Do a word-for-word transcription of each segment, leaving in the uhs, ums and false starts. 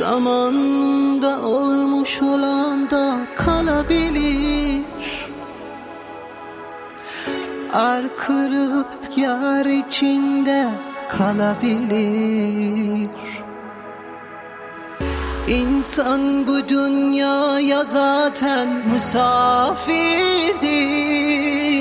Zamanda olmuş olan da kalabilir. Ar kırıp yar içinde kalabilir. İnsan bu dünyaya zaten misafirdi.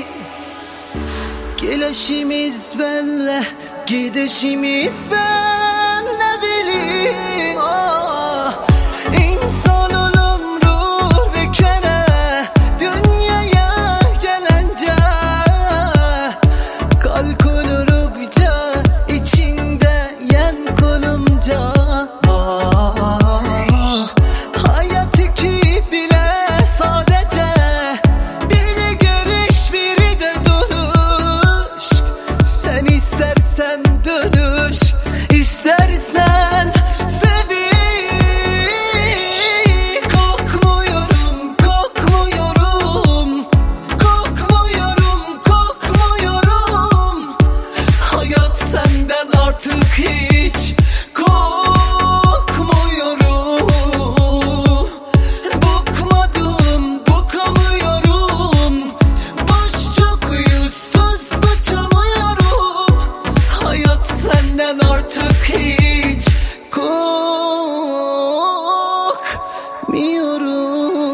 Gelişimiz belli, gidişimiz belli bileyim. Ah, insanın ömrü bir kere dünyaya gelince kalkılırıpça içinde yen kolumca. Ah, hayat iki bile sadece biri görüş biri de duruş. Sen istersen dönüş, istersen seveyim. Korkmuyorum, korkmuyorum, korkmuyorum, korkmuyorum. Hayat senden artık hiç korkmuyorum. Bıkmadım, bıkamıyorum. Boş çok yüzsüz bıçamıyorum. Hayat senden artık hiç korkmuyorum.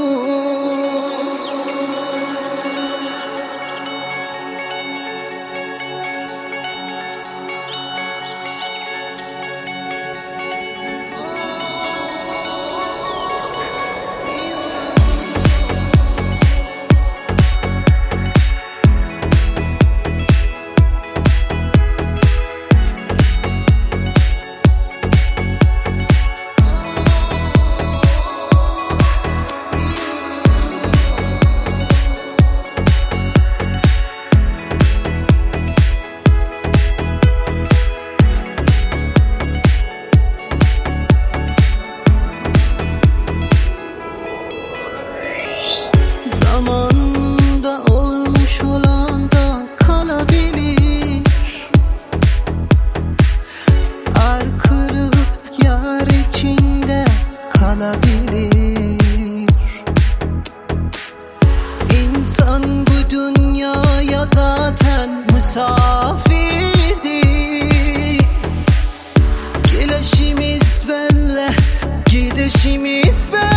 Zamanda olmuş olan da kalabilir. Ar kırıp yar içinde kalabilir. İnsan bu dünyaya zaten misafirdi. Gelişimiz belli, gidişimiz belli.